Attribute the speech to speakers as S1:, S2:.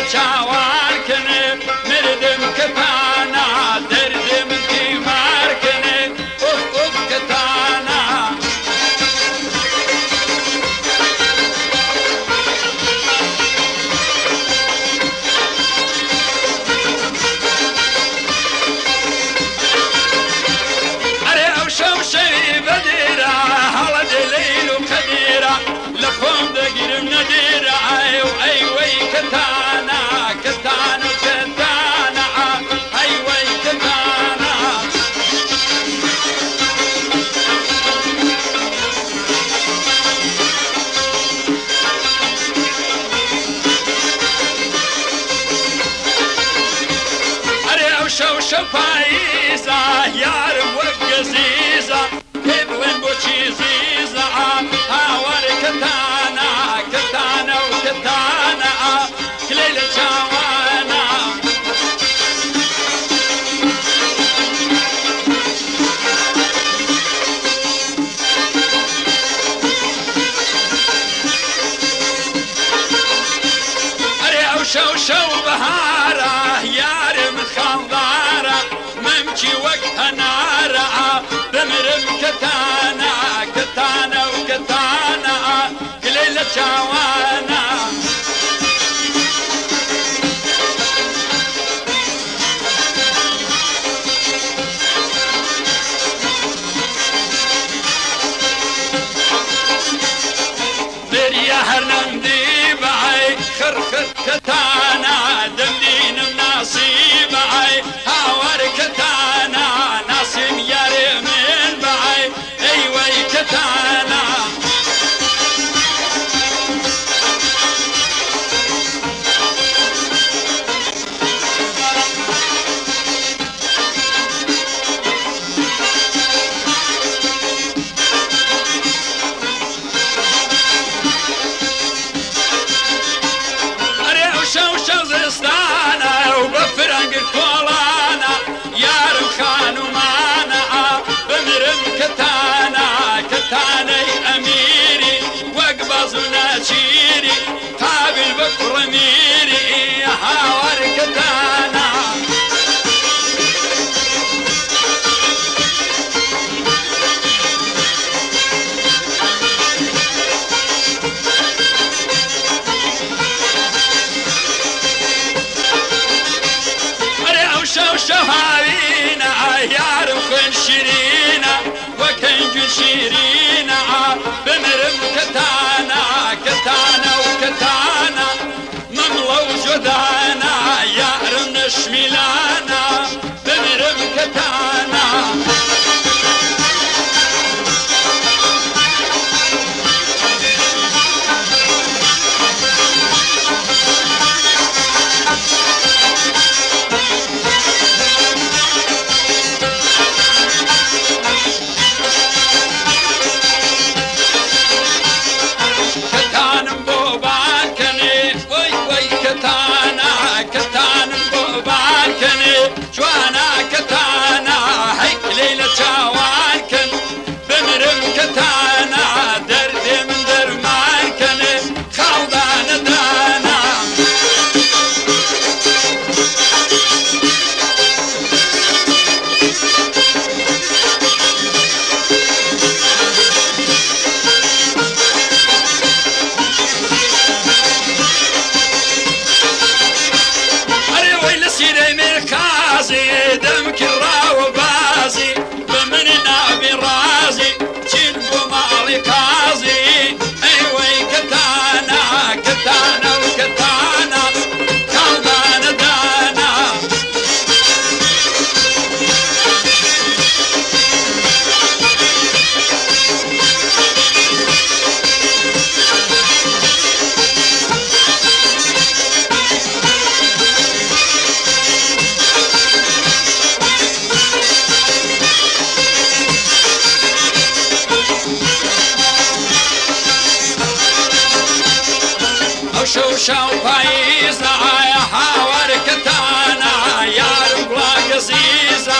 S1: چاوارکنێ مردم کەتانە دەردێ من تیمارکنێ ئۆف ئۆف کەتانە ئەرێ ئەو شەو شەوی بەدێرە هەڵە دێ لەیل و قەدێرە لە خۆم دەگیرم نەدێرە ئەی وەی کەتانە کەتانە کەتانە ئەی وەی کەتانە ئەرێ ئەو شەو شەو پاییزە یارم وەک گەزیزە پێ بڵێن بۆچی زیزە هاوارێ کەتانە کەتانە و کەتانە کلەی لە چاوانە ئەرێ ئەو شەو شەو بەهارە یارێ من خاڵدارە مەمچی وەک هەنارە بمرم کەتانە کەتانە و کەتانە کلەی لە چاوانە بریە هەر نەمدی بەعی خڕخڕ کەتانە دەمدینم ناسیبە هاوار کەتانە ناسیم یارێ من بەعی ئەی وەی کەتانە شەو شەو زستانە و بە فرەنگت کۆڵانە یارم خانومانە بمرم کەتانە کەتانەی ئەمیری وەک بەز و ناچیری قابل بە کوڕەمیری هاوار کەتانە شەو شەو هاوینە یارم خوێن شیرینە وەکەنگون شیرینە بمرم کەتانە کەتانە و کەتانە مەمڵە و جۆدانە یارم نەشمیلانە بمرم کەتانە جوانا کەتانە هەیکلەی لە چاوانکەن بمرم کەتانە دەردێ من دەرمانکەنێ خاڵدانە دانە ئەرێ وەی لە سیرەی مرکازی دەم کراوە بازی بە منی نابی ڕازی چین بۆ ماڵی کازی ئەی وەی کەتانە کەتانە و کەتانە خاڵدانە دانە شەو شەو پاییزە هاوار کەتانە یارم بڵا گەزیزە